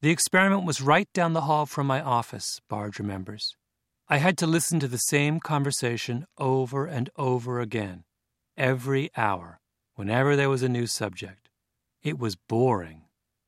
The experiment was right down the hall from my office, Bard remembers. I had to listen to the same conversation over and over again, every hour, whenever there was a new subject. It was boring.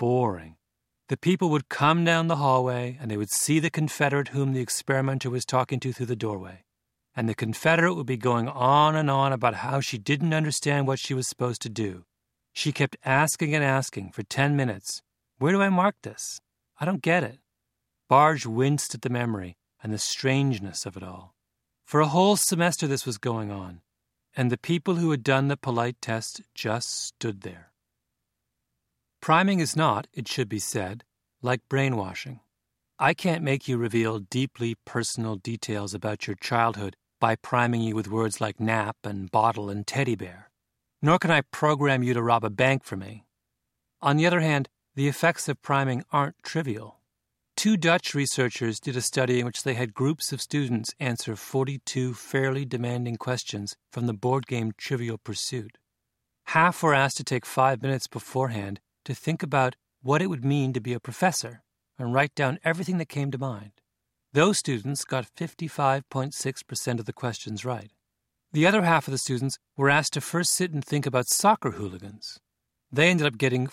The people would come down the hallway, and they would see the Confederate whom the experimenter was talking to through the doorway. And the Confederate would be going on and on about how she didn't understand what she was supposed to do. She kept asking and asking for 10 minutes. Where do I mark this? I don't get it. Bard winced at the memory and the strangeness of it all. For a whole semester this was going on, and the people who had done the polite test just stood there. Priming is not, it should be said, like brainwashing. I can't make you reveal deeply personal details about your childhood by priming you with words like nap and bottle and teddy bear. Nor can I program you to rob a bank for me. On the other hand, the effects of priming aren't trivial. 2 Dutch researchers did a study in which they had groups of students answer 42 fairly demanding questions from the board game Trivial Pursuit. Half were asked to take 5 minutes beforehand to think about what it would mean to be a professor and write down everything that came to mind. Those students got 55.6% of the questions right. The other half of the students were asked to first sit and think about soccer hooligans. They ended up getting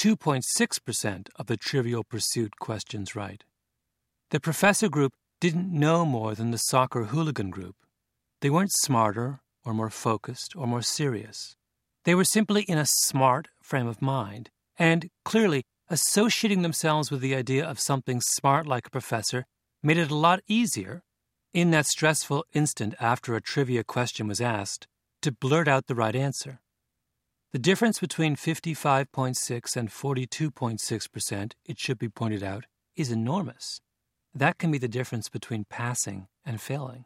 42.6% of the Trivial Pursuit questions right. The professor group didn't know more than the soccer hooligan group. They weren't smarter or more focused or more serious. They were simply in a smart frame of mind, and clearly associating themselves with the idea of something smart like a professor made it a lot easier, in that stressful instant after a trivia question was asked, to blurt out the right answer. The difference between 55.6% and 42.6%, it should be pointed out, is enormous. That can be the difference between passing and failing.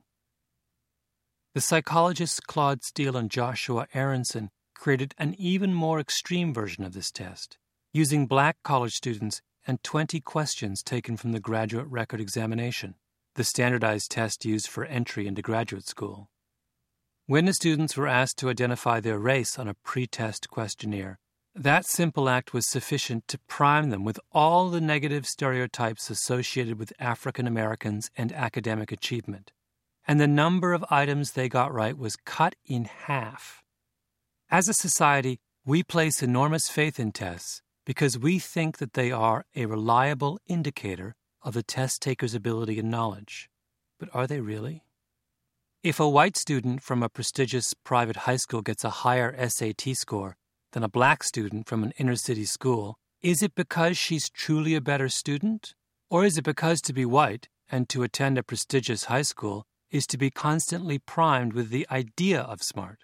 The psychologists Claude Steele and Joshua Aronson created an even more extreme version of this test, using black college students and 20 questions taken from the Graduate Record Examination, the standardized test used for entry into graduate school. When the students were asked to identify their race on a pre-test questionnaire, that simple act was sufficient to prime them with all the negative stereotypes associated with African Americans and academic achievement, and the number of items they got right was cut in half. As a society, we place enormous faith in tests because we think that they are a reliable indicator of the test taker's ability and knowledge. But are they really? If a white student from a prestigious private high school gets a higher SAT score than a black student from an inner-city school, is it because she's truly a better student? Or is it because to be white and to attend a prestigious high school is to be constantly primed with the idea of smart?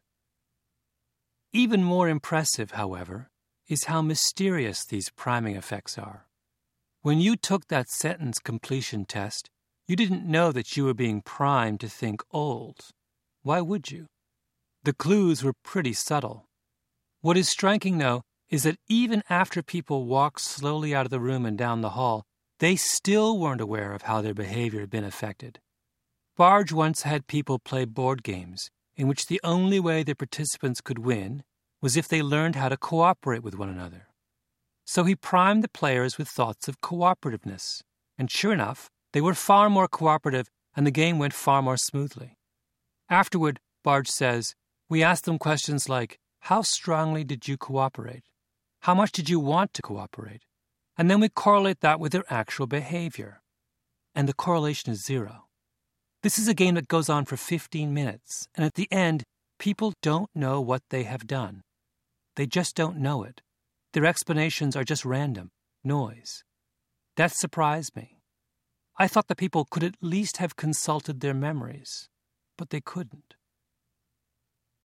Even more impressive, however, is how mysterious these priming effects are. When you took that sentence completion test, you didn't know that you were being primed to think old. Why would you? The clues were pretty subtle. What is striking, though, is that even after people walked slowly out of the room and down the hall, they still weren't aware of how their behavior had been affected. Bard once had people play board games in which the only way the participants could win was if they learned how to cooperate with one another. So he primed the players with thoughts of cooperativeness, and sure enough, they were far more cooperative and the game went far more smoothly. Afterward, Bard says, we asked them questions like, how strongly did you cooperate? How much did you want to cooperate? And then we correlate that with their actual behavior. And the correlation is 0. This is a game that goes on for 15 minutes, and at the end, people don't know what they have done. They just don't know it. Their explanations are just random, noise. That surprised me. I thought the people could at least have consulted their memories, but they couldn't.